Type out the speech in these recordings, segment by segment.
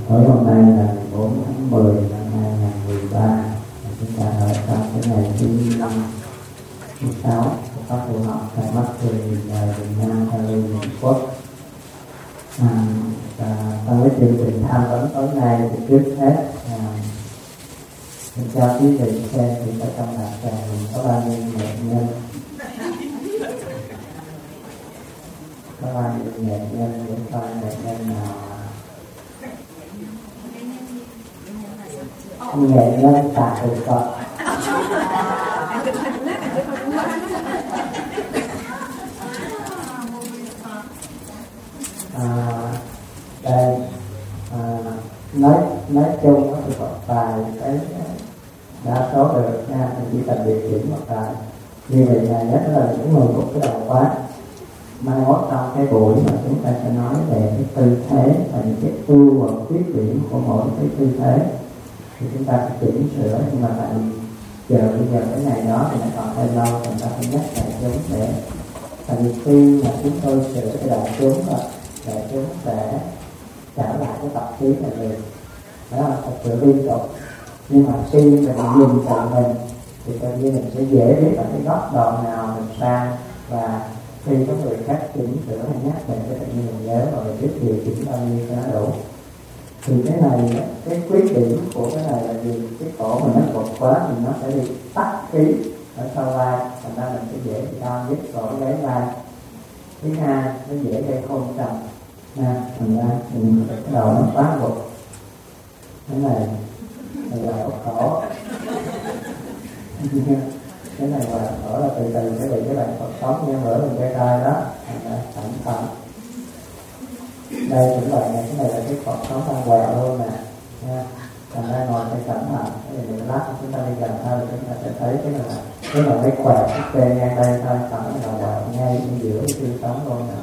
Tối hôm nay là 4 tháng 10 năm 2013. Chúng ta ở trong cái ngày thứ 5, thứ 6 của các buổi học tại Bắc Từ Việt Nam và Liên Hợp Quốc. Trong cái chương trình tham vấn tối nay thì trước hết mình cho quý vị xem thì ở trong đạo tràng mình có bao nhiêu nghệ nhân, có bao nhiêu nghệ nhân, để coi nghệ nhân nào nghệ nhân tạ từ Phật. Đây nói chung thì một vài cái đa số được nha, thì chỉ cần điều chỉnh một vài như vậy là nhất là những người một cái đầu quá. Mai mốt trong cái buổi mà chúng ta sẽ nói về cái tư thế và những cái ưu và khuyết điểm của mỗi cái tư thế thì chúng ta phải chỉnh sửa, nhưng mà tại bây giờ cái ngày đó thì nó còn hơi lâu, chúng ta phải nhắc đại chúng để tại vì khi mà chúng tôi sửa cái đại chúng rồi đại chúng sẽ trở lại cái tập khí là gì đó là thật sự liên tục. Nhưng mà khi mình nhìn vào mình thì tự nhiên mình sẽ dễ biết là cái góc độ nào mình sai, và khi có người khác chỉnh sửa hay nhắc mình cái tự nhiên mình nhớ rồi biết điều chỉnh bao nhiêu cho nó đủ. Thì cái này, cái khuyết điểm của cái này là gì? Cái cổ mình nó cột quá thì nó sẽ bị tắc khí ở sau vai, thành ra mình sẽ dễ bị đau nhức cổ gáy vai. Thứ hai, nó dễ gây hôn trầm nha, thành ra mình cái đầu nó quá gục. Cái này là cổ cái này là cổ là từ từ cái bị cái bạn Phật sống như bữa mình gây tai đó, cẩn thận. Đây cũng vậy này, cái này là cái cột sống đang quẹo luôn nè nha, thành ra ngồi phải cẩn thận. Cái này mình lát chúng ta đi gần thôi chúng ta sẽ thấy cái là cái quẹo cái kê ngang đây thôi, còn cái là quẹo ngay ở giữa cái xương sống luôn nè.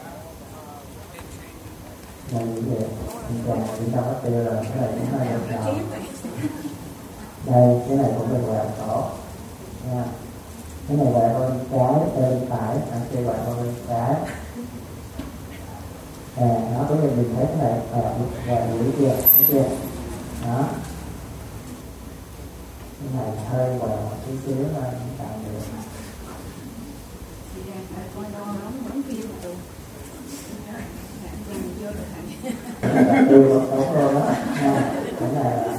Đây như vậy, chúng ta có tiêu là cái này cũng hay được nào. Đây cái này cũng là quẹo cổ nha, cái này quẹo bên trái bên phải, kia quẹo bên trái. Nó có mình thấy cái này và mũi kia, thấy chưa? Đó. Cái này hơi quẹo một chút xíu là tạo được. Cái này là tiêu một tốt luôn đó. Cái này là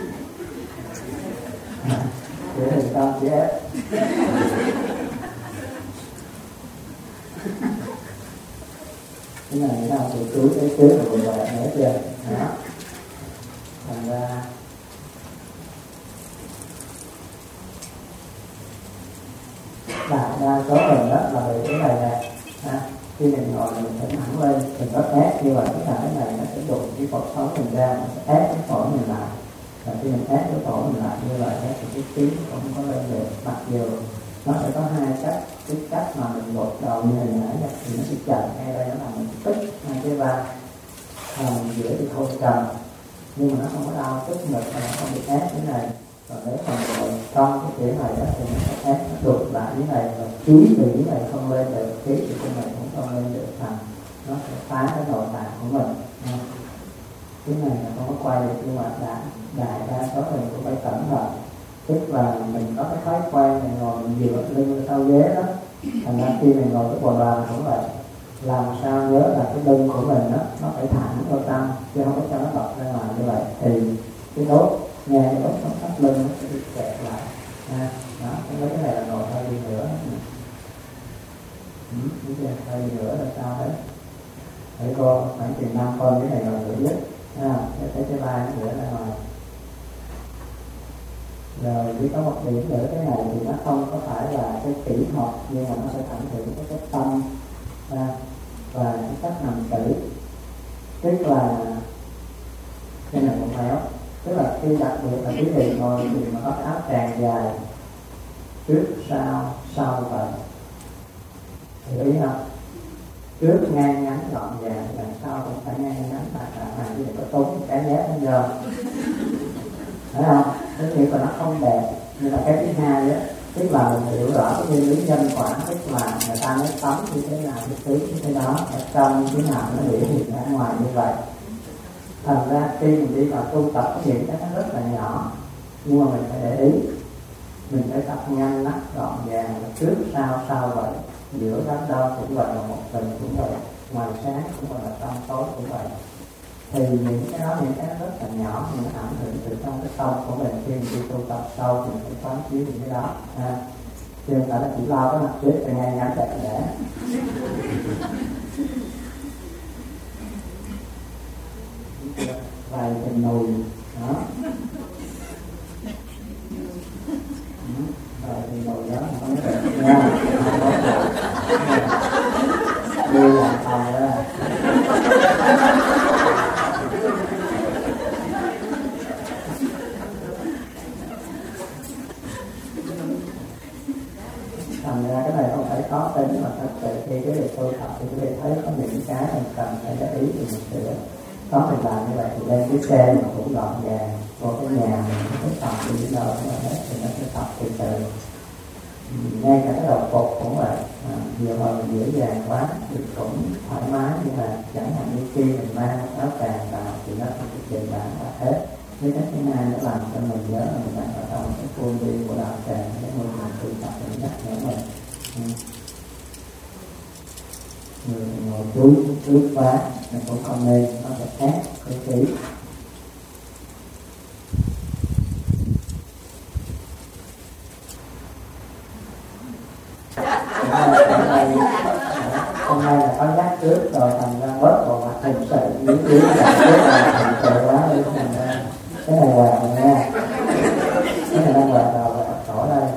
để hình con chị ép. Cái này nó từ túi tới trước rồi quẹo nữa chưa? Đó. Thành ra đại đa số mình đó là về cái này nè. Khi mình ngồi mình phải thẳng lên, mình có ép như vậy, cái này nó sẽ đụng cái cột sống mình ra, mình sẽ ép cái phổi mình lại. Và khi mình ép cái phổi mình lại như vậy thì cái tiếng cũng có lên được. Mặc dù nó sẽ có hai cách, cái cách mà mình gột đầu như hồi nãy thì nó sẽ chậm, ngay đây nó là mình tích hai cái vai, mình giữa thì không trầm, nhưng mà nó không có đau tức ngực mà nó không bị ép như thế này. Còn nếu mà ngồi trong cái kiểu này đó thì nó sẽ ép nó đục lại như thế này, và khí từ như này không lên được, khí từ trên này cũng không lên được, thành nó sẽ phá cái nội tạng của mình. Cái này là không có quay được, nhưng mà đại đa số mình cũng phải cẩn thận. Tức là mình có cái thói quen mình ngồi mình dựa lưng sau ghế đó, thành ra khi mình ngồi cái bộ đoàn cũng vậy, làm sao nhớ là cái lưng của mình đó nó phải thẳng vào trong, chứ không có cho nó bật ra ngoài như vậy thì cái đốt nghe cái đốt sống thắt lưng nó sẽ bị kẹt lại. Đó, cái này là ngồi hơi đi nữa. Hơi đi nữa là sao đấy? Để cô khoảng chừng 5 phân cái này là ngửa nhất, cái vai nó ngửa ra ngoài. Rồi chỉ có một điểm nữa, cái này thì nó không có phải là cái kỹ thuật, nhưng mà nó sẽ ảnh hưởng tới cái tâm và cái cách nằm tử. Tức là cái này cũng méo, tức là khi đặc biệt là quý vị ngồi thì mà có áo tràng dài trước sau vậy, hiểu ý không? Trước ngang ngắn gọn gàng, đằng sau cũng phải ngang ngắn tại này thì có tốn cái nhét lên giờ, thấy không? Tức nghĩa là nó không đẹp. Nhưng mà cái thứ hai á, tức là mình hiểu rõ cái nguyên lý nhân quả, tức là người ta nói tấm như thế nào, cái thứ như thế đó, ở trong thế nào nó biểu hiện ra ngoài như vậy. Thành ra khi mình đi vào tu tập những cái nó rất là nhỏ, nhưng mà mình phải để ý, mình phải tập nhanh lắm, gọn gàng, trước sau vậy, giữa đám đông cũng vậy, một tuần cũng vậy, ngoài sáng cũng vậy, trong tối cũng vậy. Thì những cái đó, những cái rất là nhỏ, những ảnh hưởng từ trong cái tâm của mình. Khi mình đi tu tập sâu mình phải quán chiếu những cái đó ha. Chứ không phải là chỉ lo cái mặt trước rồi ngay ngắn đẹp để vài cái nồi đó, vài cái nồi đó không đẹp nha, đi làm phòng đó. Thành ra cái này không phải có tính, mà thật sự khi cái việc tu tập thì quý vị thấy có những cái mình cần phải để ý thì mình sửa. Có mình làm như vậy thì lên cái xe mà cũng gọn gàng, vô cái nhà mình cái tập đi đâu mà hết thì nó sẽ tập từ từ. Ngay cả cái đầu phục cũng vậy, nhiều hồi mình dễ dàng quá thì cũng thoải mái, nhưng mà chẳng hạn như khi mình mang áo tràng vào thì nó không có trình bản là hết. Với cái thứ hai nó làm cho mình nhớ là mình đang ở trong cái khuôn viên của đạo tràng, cái môi trường tu tập mình nhắc nhở mình. Người ngồi chú trước quá mình cũng không nên, nó sẽ khác cái khí. Hôm nay là có nhắc trước rồi, thành ra bớt bộ mặt hình sự yếu là trước là hình sự quá đi. Thành ra cái này quạt rồi nha, cái này đang quạt đầu và khỏi đây.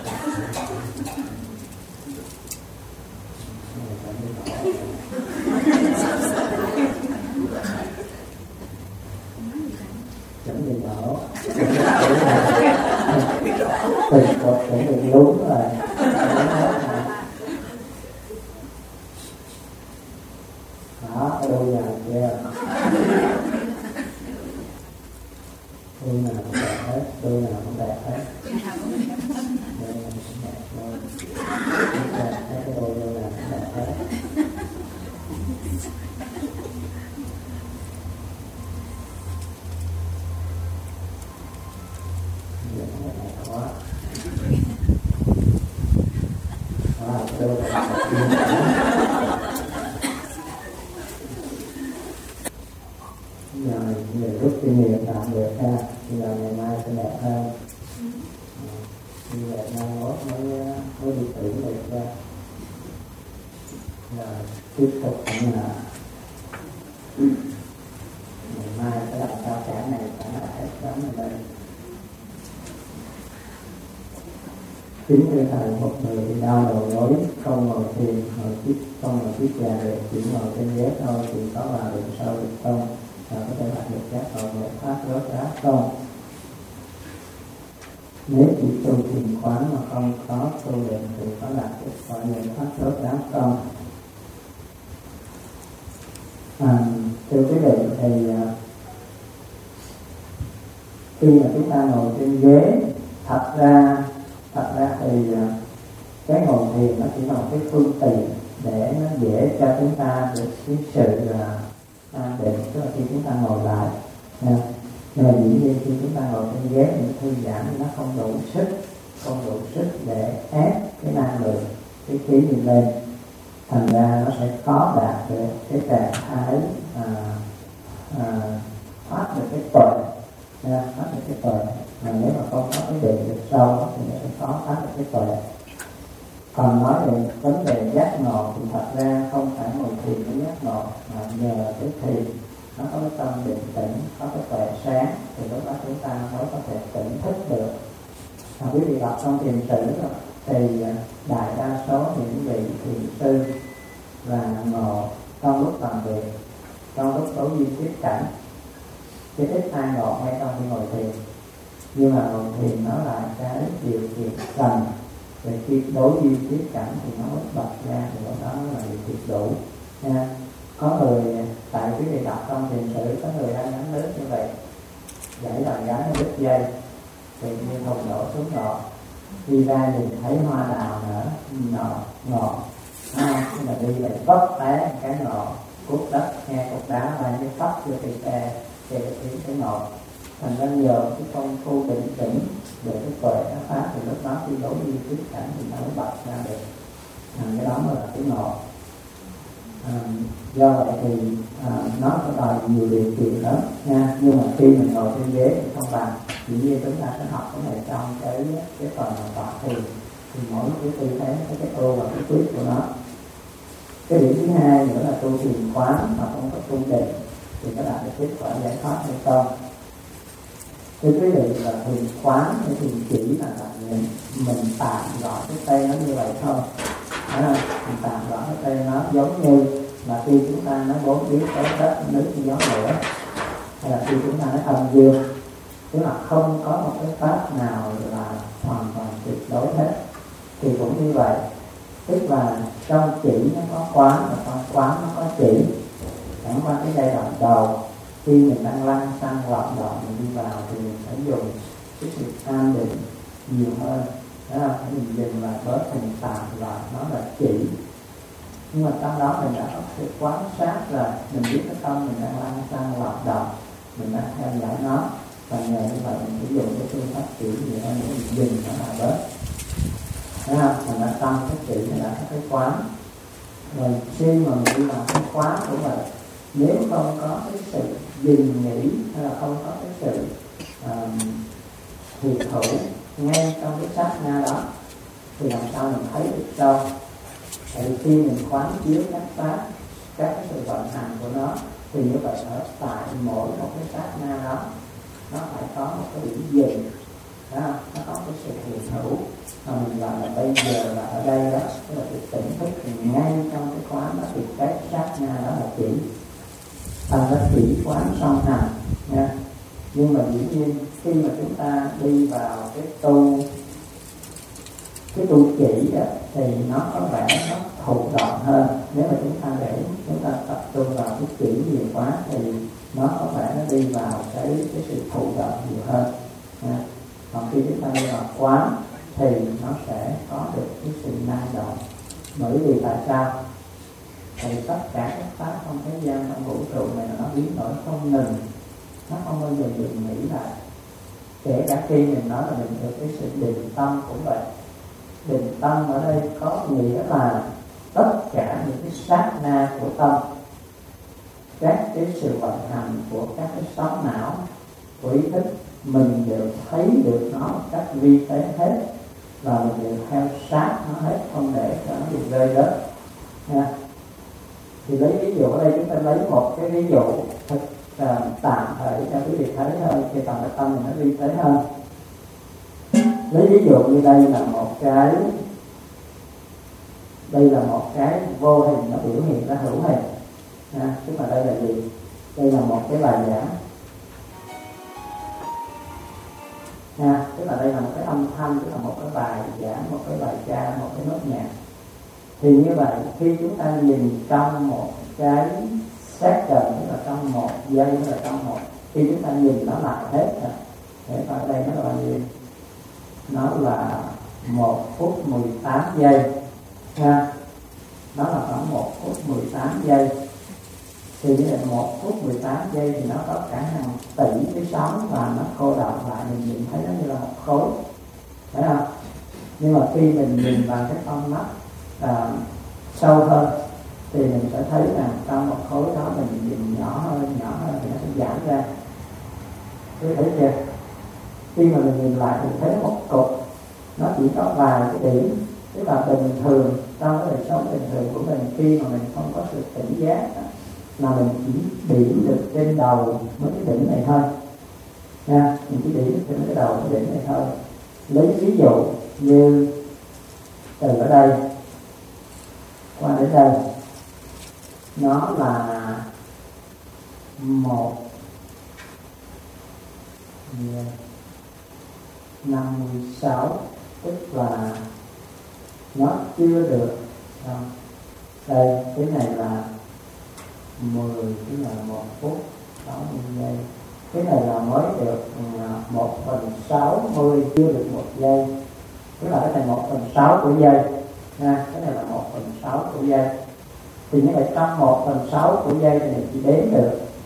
Chuẩn bị nổ, từng cột chuẩn bị đúng rồi. Đó, cái đuôi nào kia, đuôi nào cũng đẹp hết, đuôi nào cũng đẹp hết, đuôi nào cũng đẹp luôn, thấy cái đuôi nào cũng đẹp hết. Quá, cái đuôi này giờ rút kinh nghiệm tạm được ha, bây giờ ngày mai sẽ đẹp hơn. Như vậy mai mốt mới đi thử được ra. Rồi tiếp tục là ngày mai sẽ làm sao cả này cả lại sớm ở đây. Chính như thầy một người thì đau đầu gối, không ngồi thiền, không ngồi chiếc già được, chỉ ngồi trên ghế thôi thì có vào được sâu được không? Và có thể đạt được các hậu nghệ pháp rốt ráo không? Nếu chỉ tu thiền quán mà không có tu luyện thì có đạt được hậu nghệ pháp rốt ráo không? Thưa quý vị, thì khi mà chúng ta ngồi trên ghế, thật ra thì cái ngồi thiền nó chỉ là một cái phương tiện để nó dễ cho chúng ta được cái sự định, tức là khi chúng ta ngồi lại. Nhưng mà dĩ nhiên khi chúng ta ngồi trên ghế thì thư giãn nó không đủ sức để ép cái năng lượng, cái khí đi lên, thành ra nó sẽ khó đạt được cái trạng thái thoát được cái tuệ, thoát được cái tuệ. Mà nếu mà không có cái định được sâu thì nó sẽ khó thoát được cái tuệ. Còn nói về vấn đề giác ngộ thì thật ra không phải ngồi thiền mới giác ngộ, mà nhờ cái thiền nó có cái tâm định tĩnh, có cái tuệ sáng thì lúc đó chúng ta mới có thể tỉnh thức được. Quý vị đọc trong thiền sử thì đại đa số những vị thiền sư và ngộ trong lúc làm việc, trong lúc đối duyên tiếp cảnh, chứ ít ai ngộ ngay trong khi ngồi thiền. Nhưng mà ngồi thiền nó là cái điều kiện cần để khi đối duyên tiếp cảnh thì nó mới bật ra, thì đó là điều kiện đủ nha. Có người, tại quý vị đọc trong thiền sử, có người đang gánh nước như vậy, dãy làm gánh nó đứt dây thì như thùng đổ xuống ngọt, đi ra nhìn thấy hoa đào nữa, ngọt nhưng mà đi lại vấp té cái ngọt, cút đất, nghe cục đá bay cái tóc vô cây xe, thì cái ngộ. Thành ra nhờ cái công phu định tĩnh để cái tuệ nó phát thì lúc đó khi đối với tiếp cảnh thì nó mới bật ra được. Cái đó mới là cái ngộ. Do vậy thì nó có đòi nhiều điều kiện lắm nha, nhưng mà khi mình ngồi trên ghế thì không bằng. Dĩ nhiên chúng ta sẽ học cái này trong cái phần tọa thiền, thì mỗi cái tư thế có cái ô và cái quyết của nó. Cái điểm thứ hai nữa là tu thiền quán mà không có tu định thì có đạt được kết quả giải thoát hay không. Thưa quý vị, là thiền quán hay thiền chỉ là mình tạm gọi cái tên nó như vậy thôi. Mình tạm gọi cái tên nó giống như là khi chúng ta nói bốn biết có đất nước gió lửa, hay là khi chúng ta nói âm dương, tức là không có một cái pháp nào là hoàn toàn tuyệt đối hết. Thì cũng như vậy, tức là trong chỉ nó có quán và trong quán nó có chỉ. Chẳng qua cái giai đoạn đầu khi mình đang lăn sang loạn đoạn mình đi vào thì mình phải dùng cái sự an định nhiều hơn. Đó là mình dừng lại bớt thành tạm lại nó là chỉ. Nhưng mà trong đó mình đã có sự quan sát rồi, mình biết cái tâm mình đang lăn sang loạn đoạn, mình đang theo dõi nó, và nhờ như vậy mình sử dụng cái phương pháp chỉ nhiều hơn để mình dừng nó lại bớt. Thấy không? Mình đã tâm cái chỉ, mình đã có cái quán. Rồi khi mà mình đi vào cái quán của mình, nếu không có cái sự dừng nghỉ hay là không có cái sự thiệt thủ ngay trong cái sát na đó thì làm sao mình thấy được đâu. Tại vì khi mình quán chiếu các pháp, các cái sự vận hành của nó, thì như vậy ở tại mỗi một cái sát na đó nó phải có một cái điểm dừng, nó có cái sự thiệt thủ mà mình gọi là bây giờ là ở đây đó, tức là cái tỉnh thức thì ngay trong cái quán đó, thì cái sát na đó là chỉ. Thành ra chỉ quán song hành nha. Nhưng mà dĩ nhiên khi mà chúng ta đi vào cái tu chỉ đó, thì nó có vẻ nó thụ động hơn. Nếu mà chúng ta để chúng ta tập trung vào cái chỉ nhiều quá thì nó có vẻ nó đi vào cái sự thụ động nhiều hơn nha. Còn khi chúng ta đi vào quán thì nó sẽ có được cái sự năng động. Bởi vì tại sao? Thì tất cả các pháp trong thế gian, trong vũ trụ này là nó biến đổi không ngừng, nó không bao giờ dừng nghỉ lại. Kể cả khi mình nói là mình được cái sự định tâm cũng vậy. Định tâm ở đây có nghĩa là tất cả những cái sát na của tâm, các cái sự vận hành của các cái sóng não của ý thức, mình đều thấy được nó một cách vi tế hết, và mình đều theo sát nó hết, không để cho nó bị rơi rớt nha. Thì lấy ví dụ ở đây chúng ta lấy một cái ví dụ thật tạm thời cho quý vị thấy thôi, thì tầm tâm mình nó vi tế hơn. Lấy ví dụ như đây là một cái vô hình nó biểu hiện ra hữu hình nha. Tức là đây là gì? Đây là một cái bài giảng nha. Tức là đây là một cái âm thanh, tức là một cái bài giảng, một cái bài ca, một cái nốt nhạc. Thì như vậy khi chúng ta nhìn trong một cái second, tức là trong một giây, tức là trong một, khi chúng ta nhìn nó lại hết rồi, để coi ở đây nó là bao nhiêu, nó là 1 phút 18 giây ha. Nó là khoảng 1 phút 18 giây. Thì như vậy 1 phút 18 giây thì nó có cả hàng tỷ cái sóng, và nó cô đọng lại, mình nhìn thấy nó như là một khối, thấy không? Nhưng mà khi mình nhìn vào cái con mắt sâu hơn thì mình sẽ thấy rằng trong một khối đó mình nhìn nhỏ hơn thì nó sẽ giãn ra. Quý thấy chưa? Khi mà mình nhìn lại thì thấy một cục, nó chỉ có vài cái điểm. Tức là bình thường trong cái đời sống bình thường của mình, khi mà mình không có sự tỉnh giác là mình chỉ điểm được trên đầu mấy cái đỉnh này thôi nha. Mình chỉ điểm được trên cái đầu cái đỉnh này thôi. Lấy ví dụ như từ ở đây qua đến đây, nó là 1/56, tức là nó chưa được đây, cái này là 10, cái này là 1 phút 60 giây, cái này là mới được 1/60, chưa được 1 giây, tức là cái này 1/6 của giây nha. Cái này là 1/6 của giây. Thì như vậy trong 1/6 của giây thì mình chỉ đếm được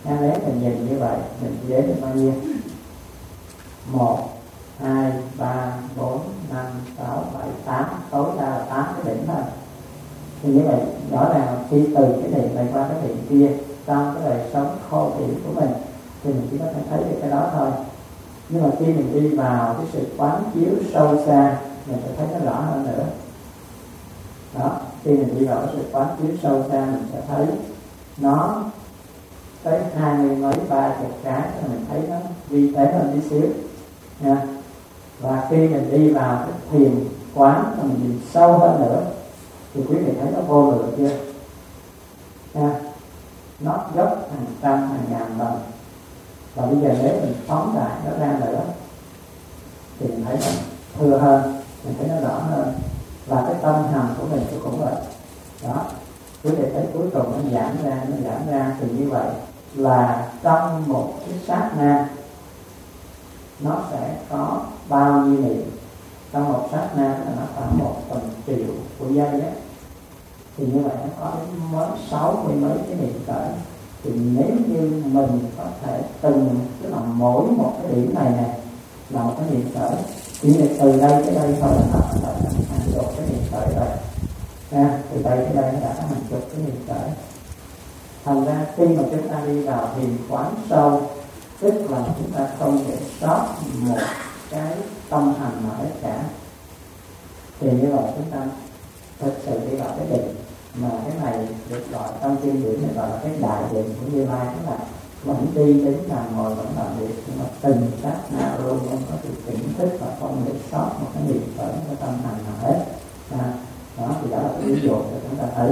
Nếu mình nhìn như vậy, mình đếm được bao nhiêu? 1, 2, 3, 4, 5, 6, 7, 8. Tối đa là 8 cái đỉnh thôi. Thì như vậy rõ ràng khi từ cái điểm này qua cái điểm kia trong cái đời sống khô điểm của mình thì mình chỉ có thể thấy được cái đó thôi. Nhưng mà khi mình đi vào cái sự quán chiếu sâu xa, mình sẽ thấy nó rõ hơn nữa. Đó, khi mình đi vào cái sự quán chiếu sâu xa, mình sẽ thấy nó tới 20 mấy 30 cái, mình thấy nó vi tế hơn tí xíu nha. Và khi mình đi vào cái thiền quán mà mình nhìn sâu hơn nữa thì quý vị thấy nó vô lượng chưa nha. Nó dốc hàng trăm hàng ngàn lần. Và bây giờ nếu mình phóng đại nó ra nữa thì mình thấy nó thưa hơn, mình thấy nó rõ hơn. Và cái tâm hành của mình cũng vậy. Đó, quý vị thấy cuối cùng nó giảm ra thì như vậy là trong một cái sát na nó sẽ có bao nhiêu niệm. Trong một sát na là nó khoảng 1/1000 của giây á, thì như vậy nó có đến mới 60 mấy cái niệm khởi. Thì nếu như mình có thể từng, tức là mỗi một cái điểm này là một cái niệm khởi, chỉ là từ đây tới đây thôi là hàng chục cái niệm khởi rồi nha. Từ đây tới đây nó đã có hàng chục cái niệm khởi. Thành ra khi mà chúng ta đi vào thiền quán sâu, tức là chúng ta không để sót một cái tâm hành nào hết cả, thì như vậy chúng ta thực sự đi vào cái định mà cái này được gọi trong kinh điển này gọi là cái đại định của Như Lai, tức là vẫn đi đến nằm ngồi vẫn làm việc, nhưng mà từng sát na luôn không có sự tỉnh thức và không để sót một cái niệm khởi, cái tâm hành nào hết. Đó thì đó là cái ví dụ để chúng ta thấy.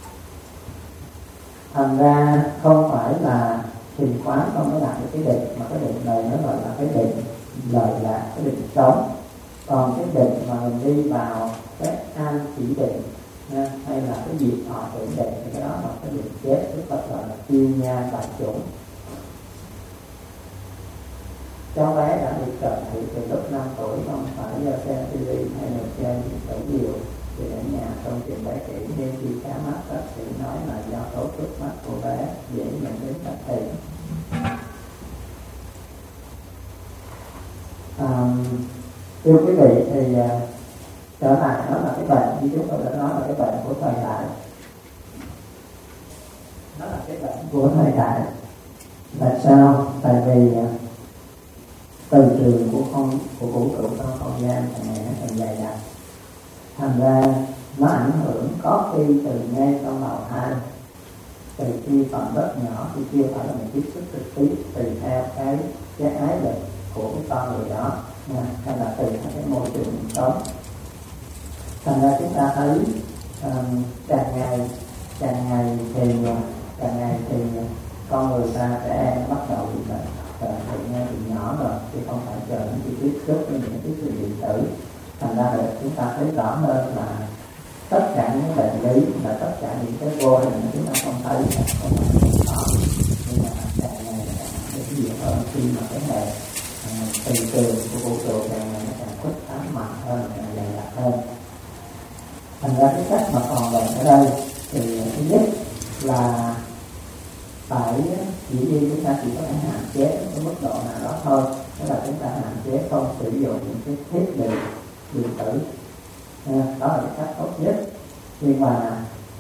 Thành ra không phải là thiền quán không mới đạt được cái định, mà cái định này nó gọi là cái định lợi lạc, cái định sống. Còn cái định mà mình đi vào cái an chỉ định hay là cái diệt thọ tưởng định thì cái đó là cái định chết, tức là gọi là tiêu nha đại chủng. Cháu bé đã được cận thị từ lúc 5 tuổi, không phải do xem TV hay là xem điện tử nhiều. Thì ở nhà trong chuyện bé kỹ nên khi khám mắt, bác sĩ nói là do cấu trúc mắt của bé dễ nhận đến các thầy. Thưa quý vị, thì trở lại đó là cái bệnh như chúng tôi đã nói là cái bệnh của thời đại. Đó là cái bệnh của thời đại. Tại sao? Tại vì từ trường của vũ trụ trong không gian càng ngày nó càng dày đặc. Thành ra nó ảnh hưởng có khi từ ngay trong bào thai, từ khi còn rất nhỏ thì chưa phải là mình tiếp xúc trực tiếp, tùy theo cái ái lực của cái con người đó, hay là tùy theo cái môi trường mình sống. Thành ra chúng ta thấy càng ngày thì con người ta, trẻ em bắt đầu bị bệnh từ ngay từ nhỏ rồi, chứ không phải chờ đến khi tiếp xúc với những cái sự điện tử. Thành ra là chúng ta thấy rõ hơn là tất cả những bệnh lý là tất cả những cái vô hình chúng ta không thấy, không phải có, nhưng mà càng ngày là càng nhiều hơn khi mà cái hệ từ trường của vũ trụ càng ngày nó càng khuếch tán mạnh hơn, càng dày đặc hơn. Thành ra cái cách mà phòng bệnh ở đây thì thứ nhất là phải chỉ đi chúng ta chỉ có thể hạn chế cái mức độ nào đó thôi, tức là chúng ta hạn chế không sử dụng những cái thiết bị điện tử, đó là cái cách tốt nhất. Nhưng mà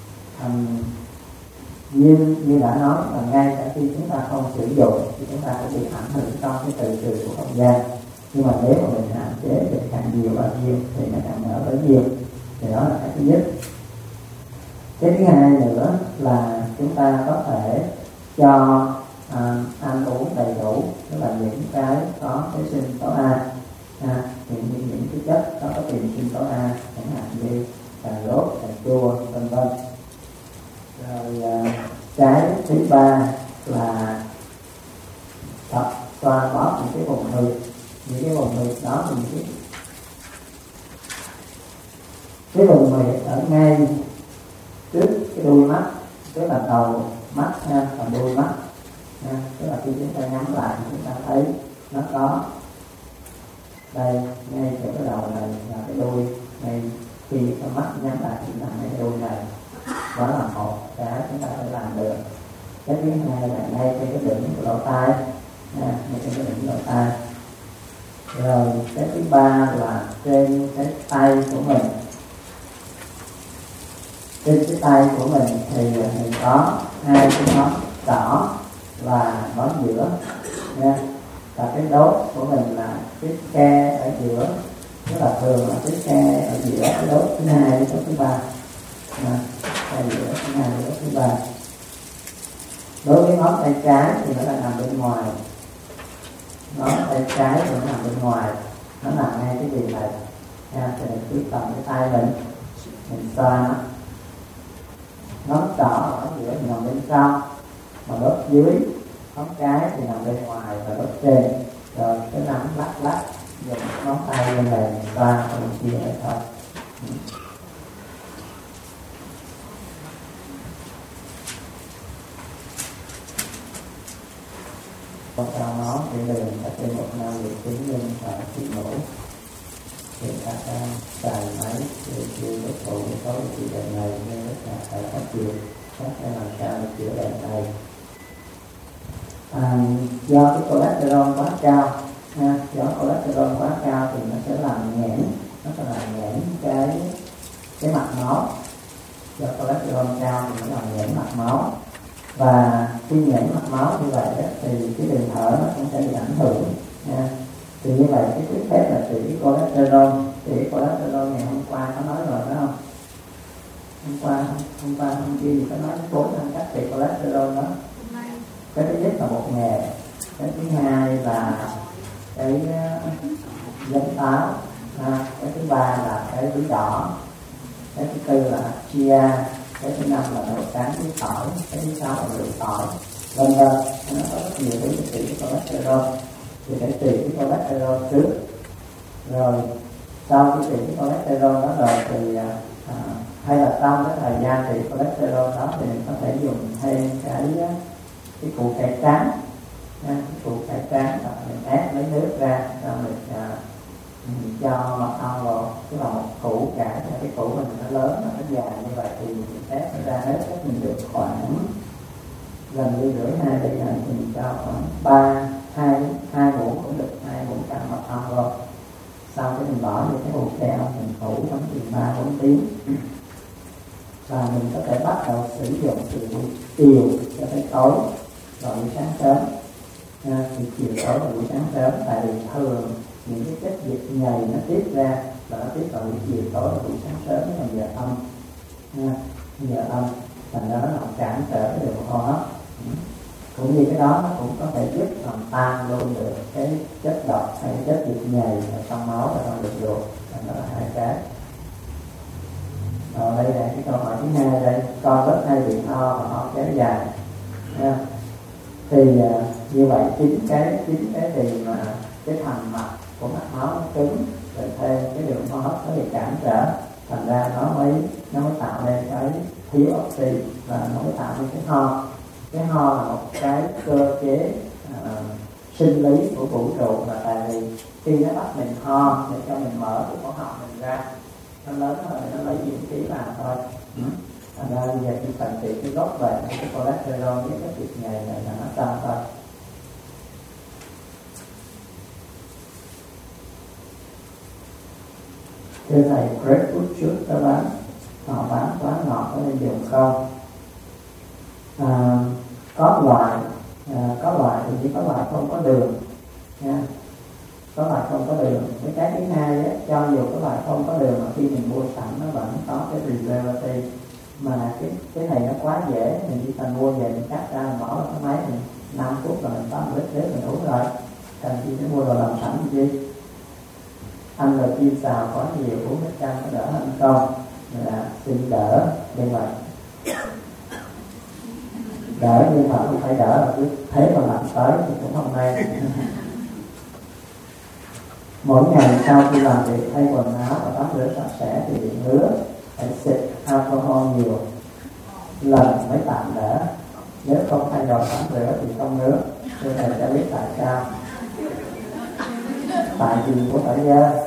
như đã nói là ngay cả khi chúng ta không sử dụng thì chúng ta cũng bị ảnh hưởng trong cái từ trường của không gian. Nhưng mà nếu mà mình hạn chế được càng nhiều bao nhiêu thì nó càng đỡ bấy nhiêu, thì đó là cái thứ nhất. Cái thứ hai nữa là chúng ta có thể cho ăn uống đầy đủ, tức là những cái có cái sinh tố A, những cái chất có tiền sinh tố A, chẳng hạn như cà rốt, cà chua, vân vân. Rồi cái thứ ba là tập xoa bóp những cái vùng huyệt, đó thì cái vùng huyệt ở ngay trước cái đuôi mắt, tức là đầu mắt và đuôi mắt, tức là khi chúng ta nhắm lại chúng ta thấy nó có đây ngay chỗ cái đầu này là cái đuôi này. Khi con mắt nhắm lại chúng ta thấy cái đuôi này, đó là một cái chúng ta phải làm được. Cái thứ hai là ngay trên cái đỉnh của lỗ tai, ngay trên cái đỉnh lỗ tai. Rồi cái thứ ba là trên cái tay của mình. Trên cái tay của mình thì mình có hai cái ngón trỏ và ngón giữa nha. Và cái đốt của mình là cái ke ở giữa, tức là thường là cái ke ở giữa cái đốt thứ hai với đốt thứ ba, ke giữa thứ hai với đốt thứ ba. Đối với ngón tay trái thì nó là nằm bên ngoài, ngón tay trái thì nó nằm bên ngoài, nó nằm ngay cái gì này nha. Thì mình cứ cầm cái tay mình xoa nó. Ngón trỏ ở giữa thì nằm bên trong, mà đốt dưới ngón cái thì nằm bên ngoài và đốt trên. Rồi cái nắm lắc dùng ngón tay lên này xoa bên kia này thôi. Con cao nó trên đường ở trên một năm được chứng minh và chịu nổ. Thì ta đang xài máy để chưa được phụ có cái đèn này nên rất là phải có chiều các cái làm sao để chữa đèn này. Do cái cholesterol quá cao, do cholesterol quá cao thì nó sẽ làm nghẽn, nó sẽ làm nghẽn cái mạch máu. Do cholesterol cao thì nó làm nghẽn mạch máu, và khi nghẽn mạch máu như vậy đó, thì cái đường thở nó cũng sẽ bị ảnh hưởng nha. Thì như vậy cái trước hết là trị cholesterol. Thì cholesterol ngày hôm qua có nói rồi đó không? Hôm qua hôm kia gì có nói 4 năm cách trị cholesterol đó. Cái thứ nhất là bột nghệ, cái thứ hai là cái giấm táo, cái thứ ba là cái bí đỏ, cái thứ tư là chia, cái thứ năm là đậu trắng với tỏi, cái thứ sáu là rượu tỏi, vân vân. Nó có rất nhiều cái trị cholesterol. Thì phải trị cái cholesterol trước, rồi sau cái trị cái cholesterol đó rồi thì hay là trong cái thời gian trị cholesterol đó thì mình có thể dùng thêm cái củ cải trắng, cái củ cải trắng là mình ép lấy nước ra, rồi mình cho mật ong vào, tức là một củ cải, cái củ mình nó lớn, nó dài như vậy thì mình ép nó ra hết, mình được khoảng gần ly rưỡi 2 ly này thì mình cho khoảng 2 muỗng cũng được, 2 muỗng canh mật ong vào. Sau cái mình bỏ vô cái hộp keo, mình phủ khoảng chừng 3-4 tiếng. Và mình có thể bắt đầu sử dụng từ buổi chiều cho tới tối, vào buổi sáng sớm. Thì chiều tối và buổi sáng sớm, tại vì thường những cái chất dịch nhầy nó tiết ra và nó tiết vào buổi chiều tối và buổi sáng sớm là giờ âm, giờ âm, thành ra nó làm cản trở cái đường hô hấp. Cũng như cái đó nó cũng có thể giúp làm tan luôn được cái chất độc hay chất dịch nhầy ở trong máu và trong đường ruột. Đó là hai cái. Rồi đây là cái câu hỏi thứ hai đây, con rất hay bị ho và ho kéo dài. Thì như vậy chính cái gì mà cái thành mạch của mạch máu nó cứng, rồi thêm cái đường hô hấp nó bị cản trở, thành ra nó mới tạo nên cái thiếu oxy và nó mới tạo nên cái ho. Cái ho là một cái cơ chế sinh lý của vũ trụ, là tại vì khi nó bắt mình ho để cho mình mở cái cổ họng mình ra, nó lớn rồi nó lấy dưỡng khí vào thôi. Thành ra bây giờ chỉ cần trị cái gốc bệnh, cái cholesterol với cái việc này là nó xong thôi. Trên này grapefruit trước các bạn, họ bán quá ngọt có nên dùng không? Có loại thì chỉ có loại không có đường nha. Có loại không có đường. Cái thứ hai á, cho dù có loại không có đường mà khi mình mua sẵn nó vẫn có cái preservative, mà cái này nó quá dễ, mình chỉ cần mua về mình cắt ra, mình bỏ vào cái máy, mình 5 phút rồi mình có một lít nước mình uống rồi, cần chi phải mua đồ làm sẵn gì. Ăn rồi chiên xào có nhiều, uống nước chanh có đỡ hơn không? Là xin đỡ, nhưng mà đỡ nhưng mà không phải đỡ là cứ thế mà làm tới thì cũng không may. Mỗi ngày sau khi làm việc thay quần áo và tắm rửa sạch sẽ thì bị ngứa, phải xịt alcohol nhiều lần mới tạm đỡ. Nếu không thay đồ tắm rửa thì không ngứa. Thưa thầy cho biết tại sao? Tại vì của phải dơ.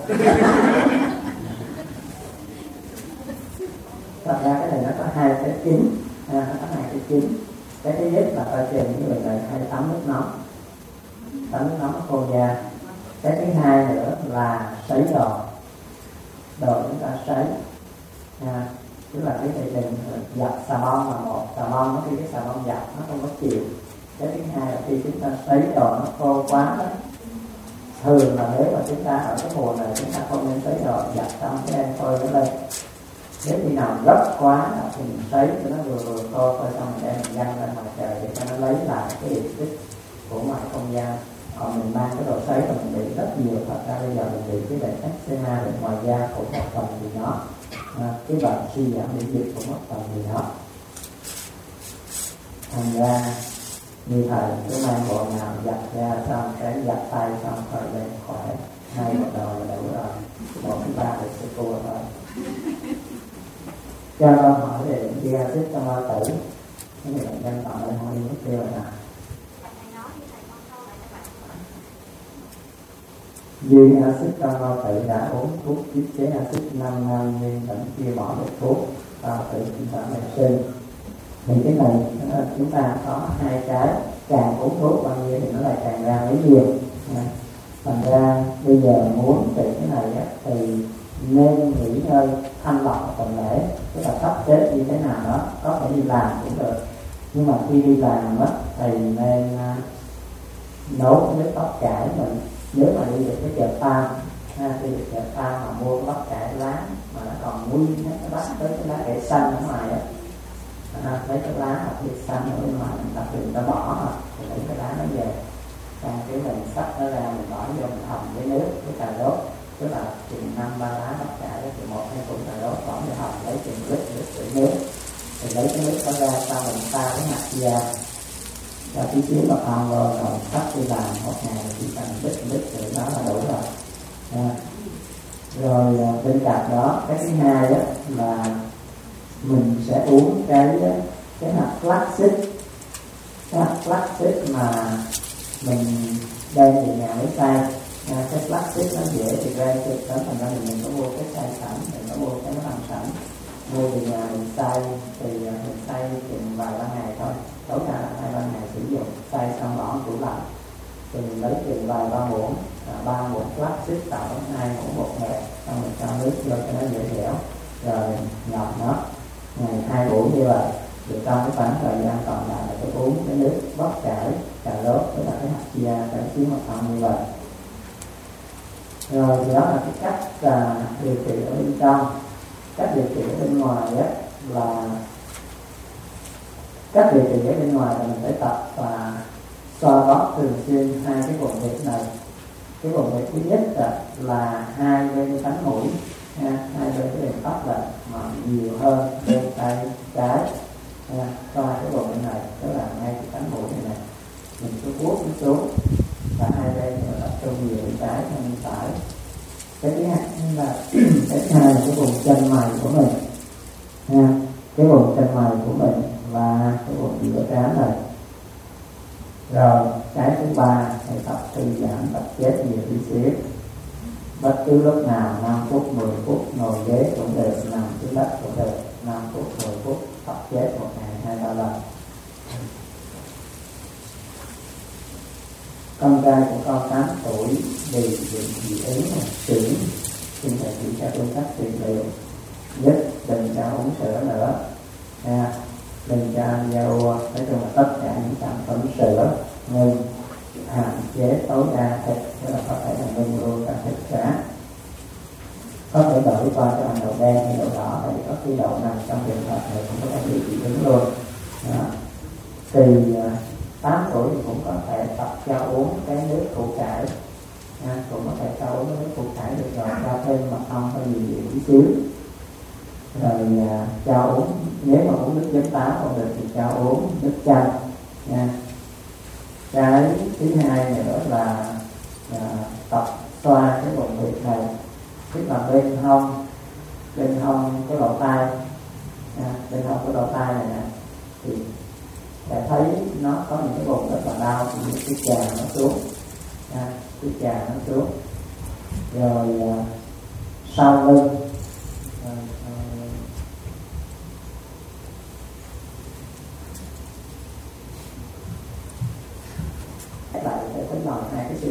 Thật ra cái này nó có hai cái chính, nó có hai cái chính. Cái thứ nhất là coi chừng những người này hay tắm nước nóng khô da. Cái thứ hai nữa là sấy đồ chúng ta sấy tức là cái thời trình giặt xà bông là một, xà bông khi cái xà bông giặt nó không có chịu. Cái thứ hai là khi chúng ta sấy đồ nó khô quá đó, thường là nếu mà chúng ta ở cái mùa này chúng ta không nên sấy đồ giặt xong cái đem phơi nó lên. Nếu khi nào gấp quá thì mình sấy cho nó vừa khô phơi xong mình đem mình văng ra ngoài trời để cho nó lấy lại cái điện tích của ngoài không gian. Còn mình mang cái đồ sấy mà mình bị rất nhiều, thật ra bây giờ mình bị cái bệnh eczema bên ngoài da cũng một phần gì đó, cái bệnh suy giảm miễn dịch cũng một phần gì đó. Thành ra như thầy cứ mang bộ nào giặt ra xong cái giặt tay xong rồi lên khỏe, 2 bộ đồ là đủ rồi, 1 thứ 3 là sẽ cua thôi. Cho con hỏi về bệnh kia axit trong bao tử, cái này bệnh nhân tạm lên hỏi mất tiêu rồi nè. Duy axit trong bao tử đã uống thuốc tiết chế axit 5 năm nhưng vẫn chưa bỏ được thuốc bao tử sinh sản vệ sinh. Thì cái này chúng ta có 2 cái, càng uống thuốc bao nhiêu thì nó lại càng ra bấy nhiêu. Thành ra bây giờ muốn trị cái này thì nên nghỉ ngơi thanh lọc tuần lễ, tức là sắp xếp như thế nào đó, có thể đi làm cũng được, nhưng mà khi đi làm thì nên nấu cái nước bắp cải. Mình nếu mà đi được cái chợ farm, đi được chợ farm mà mua cái bắp cải lá mà nó còn nguyên cái bắp tới cái lá cải xanh ở ngoài lấy cái lá hoặc thịt xanh ở bên ngoài mình tập mình ta bỏ thì lấy cái lá nó về, xong cái mình xắt nó ra mình bỏ vô mình hầm với nước với cà rốt, tức là chừng 5-3 lá bắp cải thì 1-2 củ cà rốt bỏ vô hầm lấy chừng lít nước thì lấy cái nước đó ra sau mình pha cái hạt da cho tí xíu mà con rồi sắp đi làm 1 ngày chỉ cần lít thì đó là đủ rồi. Rồi bên cạnh đó cái thứ hai đó là mình sẽ uống cái hạt flaxseed. Cái hạt flaxseed mà mình đem về nhà lấy xay. Cái flaxseed nó dễ thì ra được đó, thành ra mình có mua cái xay sẵn, mình có mua cái nó làm sẵn, mua về nhà mình xay thì mình xay chừng vài ba ngày thôi, tối đa là 2-3 ngày sử dụng, xay xong bỏ tủ lạnh thì mình lấy chừng vài 3 muỗng, 3 muỗng flaxseed tạo 2 muỗng bột nghệ, xong mình cho nước vô cho nó dễ dẻo, rồi ngọt nó ngày 2 muỗng như vậy. Thì trong cái khoảng thời gian còn lại là tôi uống cái nước bắp cải, cà rốt với là cái hạt chia cái xíu mật ong như vậy. Rồi thì đó là cái cách điều trị ở bên trong. Cách điều trị ở bên ngoài là cách điều trị ở bên ngoài là mình phải tập và xoa bóp thường xuyên 2 cái vùng huyệt này. Cái vùng huyệt thứ nhất là 2 bên cánh mũi, 2 bên cái đường tóc là mà nhiều hơn bên tay trái. Xoa cái vùng bên này, tức là ngay cái cánh mũi này mình cứ vuốt nó xuống cả 2 bên, tập trung nhiều bên trái hay bên phải. Cái thứ hai là cái vùng chân mày của mình, cái vùng chân mày của mình và cái vùng giữa trán này. Rồi cái thứ ba thì tập thư giãn, tập chết nhiều tí xíu, bất cứ lúc nào 5 phút 10 phút ngồi ghế cũng được, nằm dưới đất cũng được, 5 phút 10 phút tập chết 1 ngày 2-3 lần. Con trai của con 8 tuổi vì bị dị ứng sữa, xin thầy chỉ cho phương pháp trị liệu giúp đừng cho uống sữa nữa, đừng cho ăn dầu, nói chung là tất cả những sản phẩm sữa ngừng, hạn chế tối đa thịt, tức là có thể là ngừng luôn cả thịt cá, có thể đổi qua cho ăn đậu đen hay đậu đỏ, tại vì có khi đậu nằm trong trường hợp này cũng có thể bị dị ứng luôn. Thì 8 tuổi thì cũng có thể tập cho uống cái nước củ cải, cũng có thể cho uống cái nước củ cải được rồi, cho thêm mật ong hay gì tí xíu, rồi cho uống, nếu mà uống nước giấm táo không được thì cho uống nước chanh nha. Cái thứ hai nữa là tập xoa cái vùng huyệt này, tức là bên hông cái lỗ tai, bên hông cái lỗ tai này nè, thì sẽ thấy nó có những cái vùng rất là đau, thì cái chà nó xuống, cái chà nó xuống, rồi sau lưng,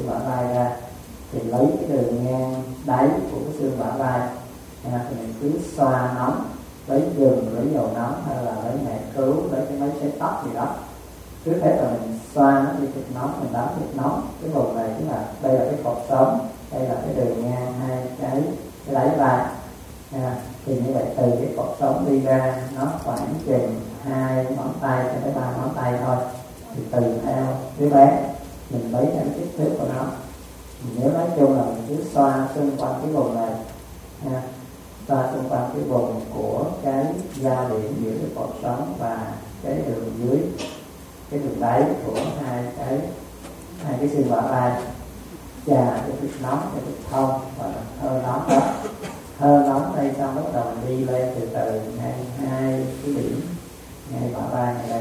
xương bả vai ra, thì lấy cái đường ngang đáy của cái xương bả vai, thì mình cứ xoa nóng, lấy gừng, lấy dầu nóng hay là lấy mẹ cứu, lấy cái máy sấy tóc gì đó. Trước hết là mình xoa nó đi thịt nóng, mình đóng thịt nóng. Cái vùng này tức là đây là cái cột sống, đây là cái đường ngang hai cái đáy vai. Thì như vậy từ cái cột sống đi ra nó khoảng chừng 2 ngón tay cho tới 3 ngón tay thôi. Thì tùy theo đứa bé mình lấy cái kích thước của nó. Nếu nói chung là mình cứ xoa xung quanh cái vùng này, xoa xung quanh cái vùng của cái giao điểm giữa cái cột sống và cái đường dưới, cái đường đáy của hai cái xương bả vai, và cái thịt nóng, cái thịt thông và hơi nóng đó. Hơi nóng đây xong bắt đầu mình đi lên từ từ ngay hai cái điểm, ngay bả vai này đây.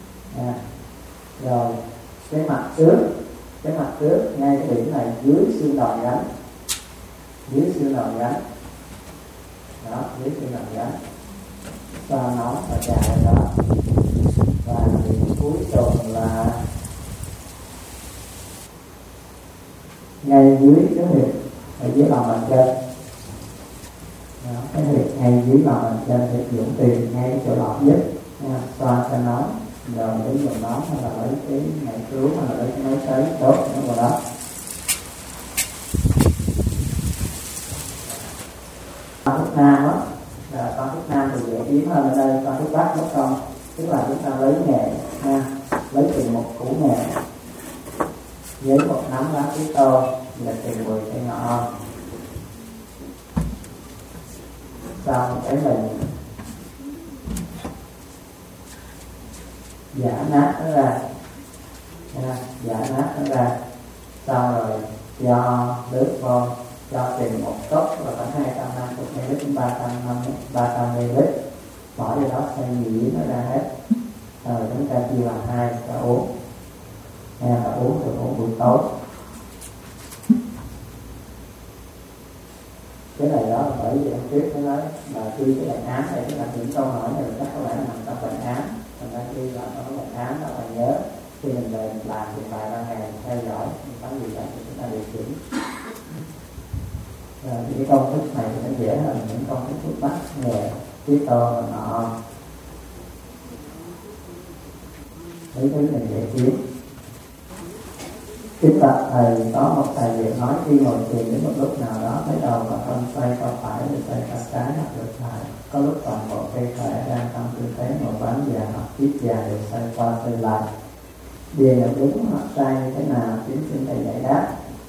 Rồi cái mặt trước ngay cái điểm này dưới xương đòn gánh, đó, dưới xương đòn gánh, xoa nóng và chà lên đó. Và điểm cuối cùng là ngay dưới cái huyệt ở dưới lòng bàn chân. Cái huyệt ngay dưới lòng bàn chân thì dụng tiền ngay chỗ lọt nhất, xoa cho nóng, rồi lấy dầu nóng hay là lấy cái máy cứu hay là lấy cái máy sấy đốt nó vào đó. Con thuốc nam á, là con thuốc nam thì dễ kiếm hơn ở đây. Con thuốc bắc mất công, tức là chúng ta lấy nghệ, lấy từ một củ nghệ với một nắm lá tía tô là từ 10 cây ngọ. Xong cái mình giả nát nó ra, xong rồi cho nước vô, cho tìm một cốc là khoảng 250 ml đến 300 ml, bỏ vô đó xay nhuyễn nó ra hết, rồi chúng ta chia làm 2 và uống. Và uống được uống buổi tối. Cái này đó là bởi vì anh trước nó nói là khi cái bệnh án này, tức là những câu hỏi này chắc có lẽ là nằm trong bệnh án, thành ra khi làm trong bệnh án đó phải nhớ khi mình về làm thì vài ba ngày theo dõi có gì đó thì chúng ta điều chỉnh. Rồi thì cái công thức này thì nó dễ hơn những công thức thuốc bắc nghề tía tô và nọ, mấy thứ này dễ kiếm. Chúng ta thầy có một tài liệu nói khi ngồi thiền đến một lúc nào đó thấy đầu và thân xoay qua phải rồi xoay qua trái hoặc ngược lại, có lúc toàn bộ cây khỏe đang trong tư thế ngồi bán già hoặc chiếc già đều xoay qua xoay lại. Điều là đúng hoặc sai như thế nào xin thầy giải đáp.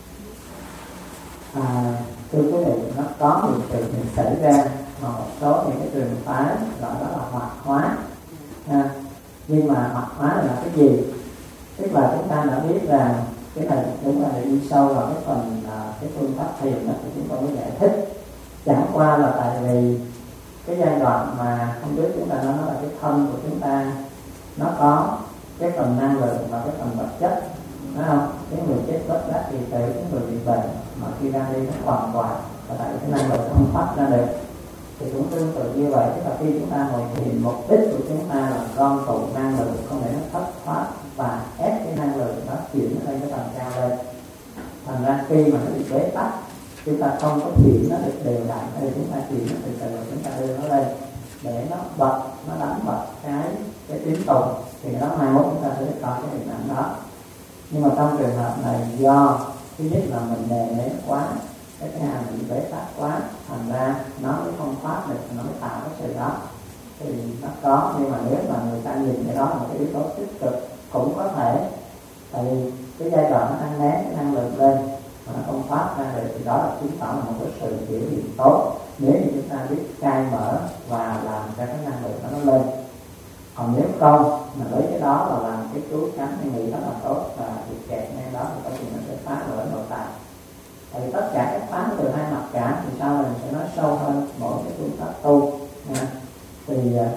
Thưa quý vị, nó có hiện tượng xảy ra mà một số những cái trường phái gọi đó là hoạt hóa. Nhưng mà hoạt hóa là cái gì? Tức là chúng ta đã biết rằng cái này đúng là để đi sâu vào cái phần cái phương pháp thiền đó thì chúng tôi mới giải thích. Chẳng qua là tại vì cái giai đoạn mà không biết chúng ta nói là cái thân của chúng ta nó có cái phần năng lượng và cái phần vật chất, phải không? Cái người chết bất đắc kỳ tử, cái người bị bệnh mà khi ra đi nó hoàn toàn và tại cái năng lượng không phát ra được. Thì cũng tương tự như vậy, tức là khi chúng ta ngồi thiền, mục đích của chúng ta là gom tụ năng lượng, không để nó thất thoát và ép cái năng lượng đó chuyển lên cái tầng cao lên. Thành ra khi mà nó bị bế tắc, chúng ta không có chuyển nó được đều đặn, thì chúng ta chuyển nó từ từ chúng ta đưa nó lên để nó bật, nó đánh bật cái tiếng tùng, thì đó mai mốt chúng ta sẽ có cái hình ảnh đó. Nhưng mà trong trường hợp này do thứ nhất là mình đè nén quá, cái thứ hai mình bị bế tắc quá, thành ra nó mới không thoát được, nó mới tạo cái sự đó. Thì nó có, nhưng mà nếu mà người ta nhìn cái đó là một cái yếu tố tích cực cũng có thể, tại vì cái giai đoạn nó tăng nén cái năng lượng lên mà nó không thoát ra được, thì đó là chứng tỏ là một cái sự biểu hiện tốt nếu như chúng ta biết khai mở và làm cho cái năng lượng nó lên. Còn nếu không mà lấy cái đó là làm cái cứu cánh hay nghĩ đó là tốt và bị kẹt ngay đó thì có thể nó sẽ phá vỡ nội tạng. Tại vì tất cả các phá từ hai mặt cả, thì sau này mình sẽ nói sâu hơn mỗi cái phương pháp tu. Thì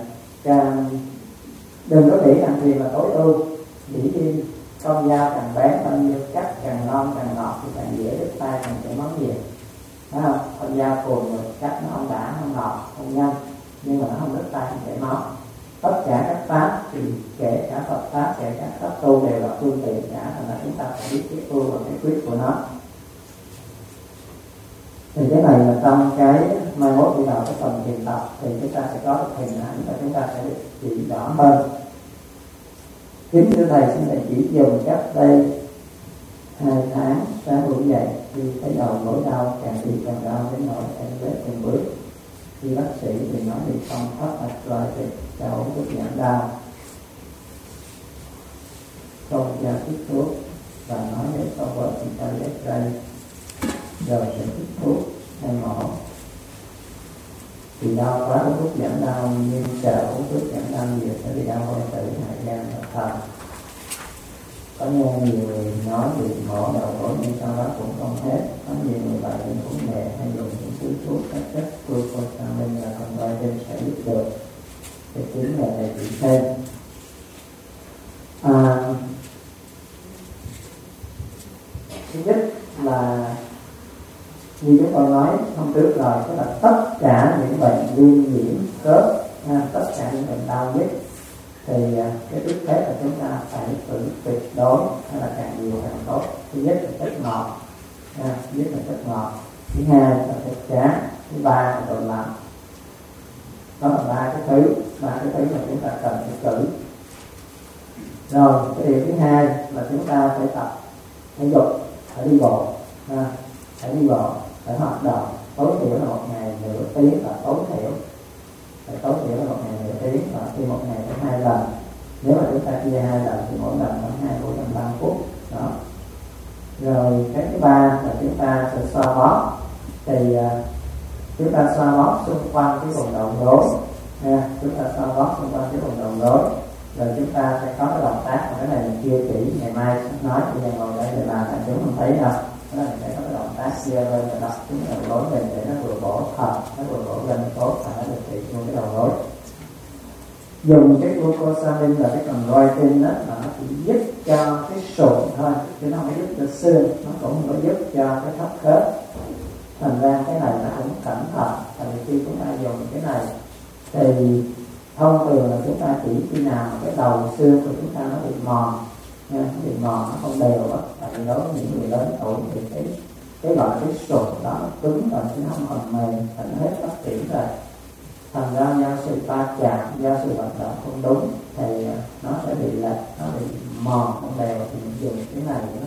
đừng có nghĩ rằng thiền là tối ưu, chỉ đi con dao càng bén bao nhiêu cắt càng ngon càng ngọt thì càng dễ đứt tay, càng chảy máu nhiều, phải không? Con dao cồn rồi cắt nó không đã, không ngọt, không nhanh, nhưng mà nó không đứt tay, không chảy máu. tất cả các pháp thì kể cả Phật pháp, kể cả pháp tu đều là phương tiện cả, thành ra chúng ta phải biết cái tu và cái quyết của nó. Thì cái này là trong cái mai mốt đi vào cái phần thiền tập thì chúng ta sẽ có được hình ảnh và chúng ta sẽ được chỉ rõ hơn. Kính thưa thầy, xin thầy chỉ dùng cách đây 2 tháng sáng ngủ dậy khi thấy đầu nỗi đau càng đi càng đau đến nỗi em bé từng bước. Khi bác sĩ thì nói bị phong thấp arthritis, cho uống thuốc giảm đau, không cho thuốc thuốc và nói để cho vợ chị ta ghét đây rồi sẽ thuốc thuốc hay mổ. Thì đau quá uống thuốc giảm đau, nhưng sợ uống thuốc giảm đau nhiều sẽ bị đau hơi tử, hại gan và thận. Có nghe nhiều người nói bị mổ đầu gối nhưng sau đó cũng không hết. Có nhiều người bệnh cũng nhẹ hay dùng những thứ thuốc các chất glucosamine là không coi trên sẽ giúp được. Thì chính là thầy chỉ thêm. Thứ nhất là như chúng tôi nói hôm trước rồi, tức là tất cả những bệnh viêm nhiễm khớp, tất cả những bệnh đau nhất thì cái trước hết là chúng ta phải thử tuyệt đối hay là càng nhiều càng tốt. Thứ nhất là chất ngọt, thứ nhất là chất ngọt, thứ hai là chất chán, thứ ba là đồ lạnh. Đó là ba cái thứ mà chúng ta cần phải cử. Rồi cái điều thứ hai là chúng ta phải tập thể dục, phải đi bộ, phải hoạt động tối thiểu là một ngày nửa tiếng, là tối thiểu là một ngày nửa tiếng, và khi một ngày phải 2 lần. Nếu mà chúng ta chia 2 lần thì mỗi lần khoảng 2-3 phút đó. Rồi cái thứ ba là chúng ta sẽ xoa bóp. Thì chúng ta xoa bóp xung quanh cái vùng đầu gối, chúng ta xoa bóp xung quanh cái vùng đầu gối. Rồi chúng ta sẽ có cái động tác, mà cái này mình chưa chỉ, ngày mai sẽ nói, bây giờ ngồi đây để làm là chúng không thấy đâu. Đó là mình sẽ có cái động tác chia lên và đặt xuống đầu gối mình để nó vừa bổ thật, nó vừa bổ gân tốt và nó được trị luôn cái đầu gối. Dùng cái glucosamine là cái phần protein đó, mà nó chỉ giúp cho cái sụn thôi, chứ nó không giúp cho xương, nó cũng không có giúp cho cái thấp khớp. Thành ra cái này nó cũng cẩn thận, tại vì khi chúng ta dùng cái này thì thông thường là chúng ta chỉ khi nào mà cái đầu xương của chúng ta nó bị mòn, nó nó không đều á. Tại vì đối với những người lớn tuổi thì cái loại cái sụn đó nó cứng rồi chứ nó không còn mềm, thành hết phát triển rồi. Thành ra do sự va chạm, do sự vận động không đúng thì nó sẽ bị lệch, nó bị mòn không đều, thì mình dùng cái này